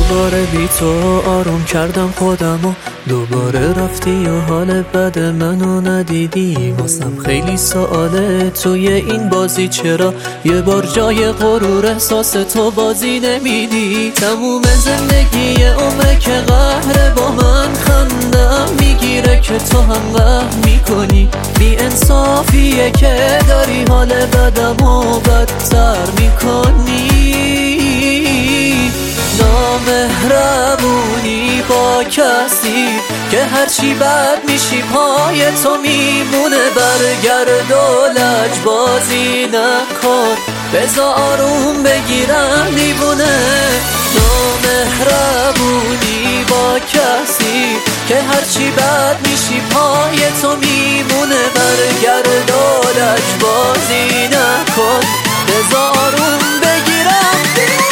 دوباره بی تو آروم کردم خودمو، دوباره رفتی و حال بد منو ندیدی. واسم خیلی سواله توی این بازی چرا یه بار جای غرور احساس تو بازی نمیدی. تموم زندگی عمره که قهره با من خندم میگیره که تو هم قهر میکنی. بی انصافیه که داری حال بدمو بدتر میکنی. نامهربونی با کسی که هرچی بد میشی پای تو میمونه. برگرد و لجبازی نکن، بذار آروم بگیرم دیوونه. نامهربونی با کسی که هرچی بد میشی پای تو میمونه. برگرد و لجبازی نکن، بذار آروم بگیرم دیوونه.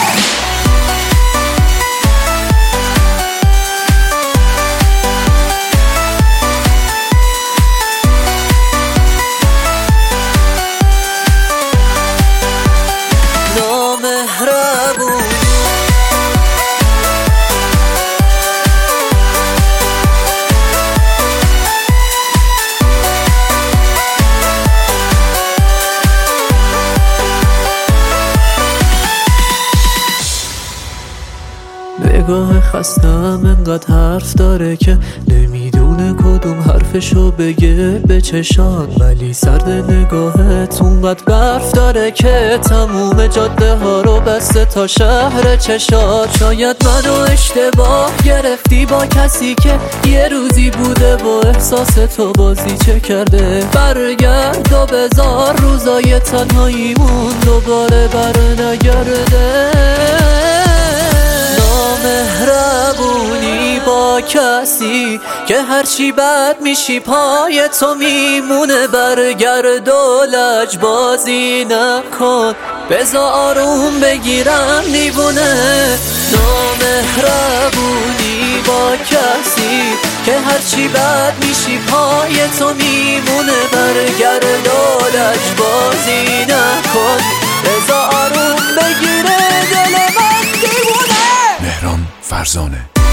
نگاه خستم انقدر حرف داره که نمیدونه کدوم حرفشو بگه به چشان. ولی سرد نگاهت اونقدر برف داره که تموم جاده ها رو بسته تا شهر چشات. شاید منو اشتباه گرفتی با کسی که یه روزی بوده و احساس تو بازی چه کرده. برگرد و بذار روزای تنهاییمون دوباره برنگرده. مهربونی با کسی که هرچی بد میشی پای تو میمونه. برگرد و لجبازی نکن، بذار آروم بگیرم دیوونه. نامهربونی با کسی که هرچی بد میشی پای تو میمونه. برگرد و لجبازی نکن، بذار آروم بگیره دل من دیوونه. مهران فرزانه.